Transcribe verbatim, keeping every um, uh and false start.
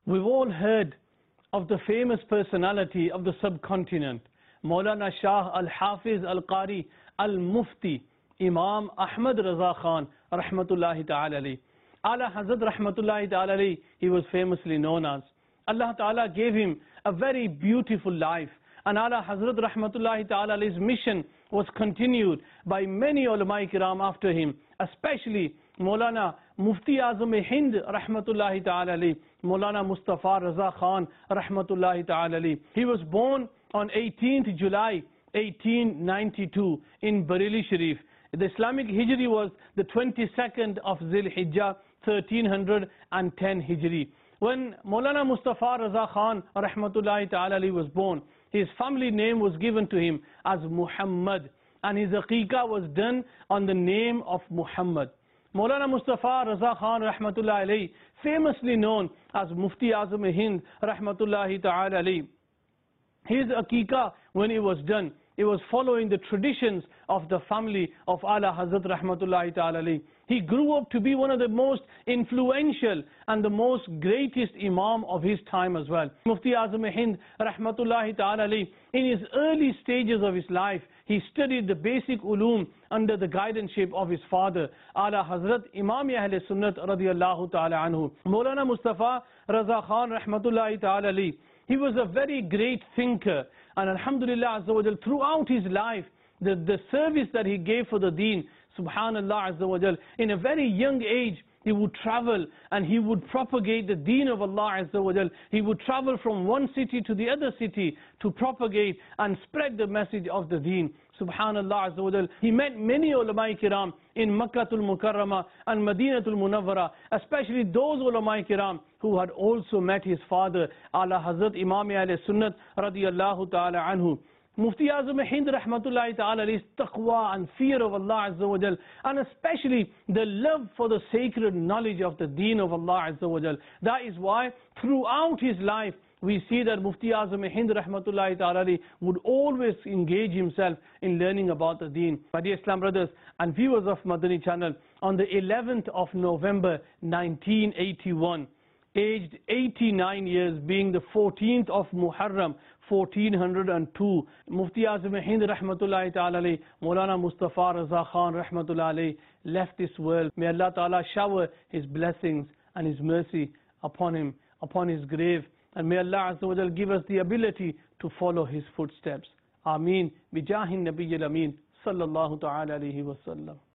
We've all heard of the famous personality of the subcontinent, Maulana Shah Al-Hafiz Al-Qari Al-Mufti, Imam Ahmad Raza Khan, Rahmatullahi Ta'ala alayhi. Ala Hazrat Rahmatullahi Ta'ala alayhi, he was famously known as. Allah Ta'ala gave him a very beautiful life. And Ala Hazrat Rahmatullahi Ta'ala alayhi's mission was continued by many ulama kiram after him, especially Maulana Mufti Azam Hind Rahmatullahi Ta'ala alayhi, Maulana Mustafa Raza Khan Rahmatullahi Ta'ala alayhi. He was born on eighteenth July eighteen ninety-two in Bareilly Sharif. The Islamic Hijri was the twenty-second of Zil Hijjah thirteen ten Hijri. When Maulana Mustafa Raza Khan Rahmatullahi Ta'ala alayhi was born, his family name was given to him as Muhammad, and his aqiqah was done on the name of Muhammad. Maulana Mustafa Raza Khan Rahmatullahi alayhi, famously known as Mufti Azam Hind Rahmatullahi Ta'ala alayhi, his aqiqah, when it was done, it was following the traditions of the family of Ala Hazrat Rahmatullahi Ta'ala alayhi. He grew up to be one of the most influential and the most greatest Imam of his time as well. Mufti Azam Hind Rahmatullahi Ta'ala alayhi, in his early stages of his life, he studied the basic ulum under the guidance of his father, Ala Hazrat Imam Ahl Sunnat radiyallahu ta'ala anhu. Maulana Mustafa Raza Khan Rahmatullahi Ta'ala alayhi, he was a very great thinker, and Alhamdulillah Azza wa Jal, throughout his life, the, the service that he gave for the deen, Subhanallah Azza wa Jal, in a very young age, he would travel and he would propagate the deen of Allah Azza wa Jal. He would travel from one city to the other city to propagate and spread the message of the deen. Subhanallah Azza wa Jal. He met many ulama kiram in Makkatul Mukarramah and Madinatul Munawwara, especially those ulama kiram who had also met his father, Ala Hazrat Imam Ahl Sunnat radiyallahu ta'ala anhu. Mufti Azam Hind Rahmatullahi Ta'ala alayhi's taqwa and fear of Allah Azza wa Jal, and especially the love for the sacred knowledge of the deen of Allah Azza wa Jal. That is why throughout his life we see that Mufti Azam Hind Rahmatullahi Ta'ala alayhi would always engage himself in learning about the deen. My dear Islam brothers and viewers of Madani channel, on the eleventh of November nineteen eighty-one, aged eighty-nine years, being the fourteenth of Muharram fourteen oh two, Mufti Azam Hind Rahmatullahi Ta'ala alayhi, Maulana Mustafa Raza Khan Rahmatullahi alayhi, left this world. May Allah Ta'ala shower His blessings and His mercy upon him, upon his grave, and may Allah Azza wa Jal give us the ability to follow his footsteps. Ameen. Bijahin Nabiyyil Ameen Sallallahu Ta'ala alayhi wa sallam.